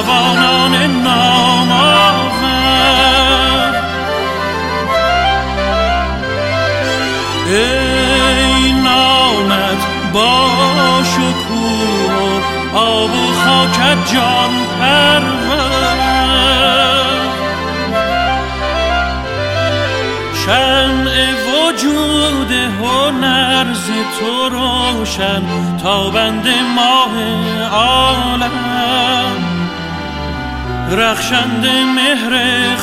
جوانان نامآور. ای نامت با شکوه آب و خاکت جان پرور، شمع وجود هنر ز تو روشن تابند ماه عالم، رخشند مهر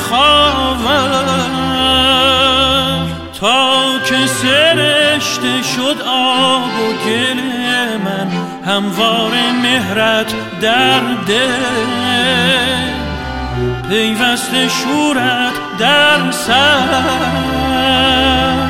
خاور، تا که سرشته شد آب و گل من هموار مهرت در دل، پیوسته شورت در سر.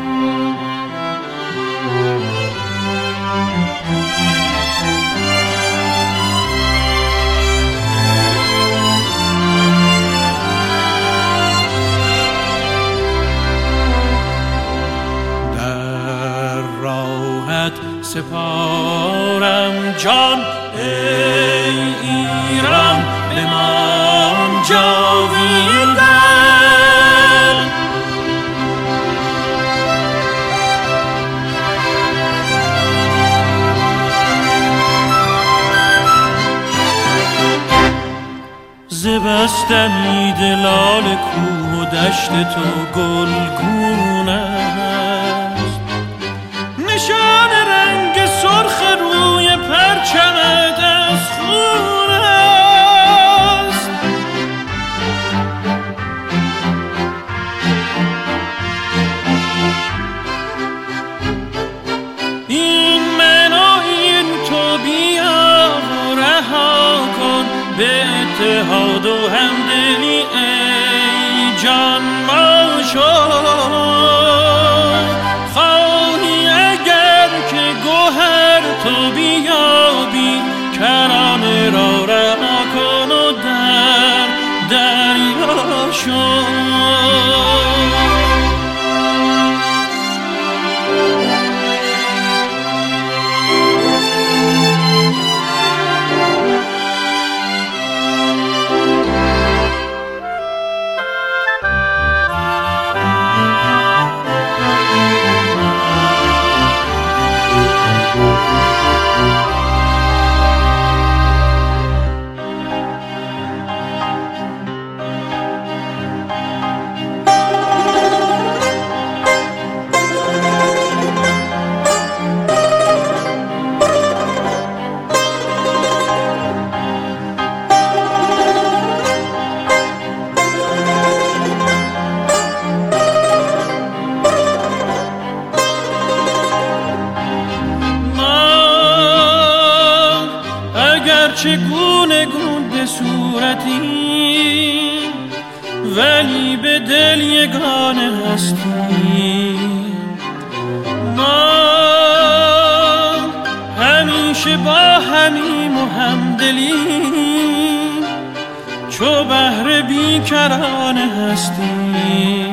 سپارم جان ای ایران، بمان جاویدان. ز بستنی دلال کوه و دشت تو گلگون است، نشان رنگ سرخ روی پرچمت از خون است. این من و این تو بیا و رها کن به اتحاد و همدلی ای جان ما تو بیابی کرانه را رها کن و در دریا شو. چگونه گون به صورتی ولی به دل یگانه هستی، ما همیشه با همیم و همدلیم چو بحر بیکرانه هستی.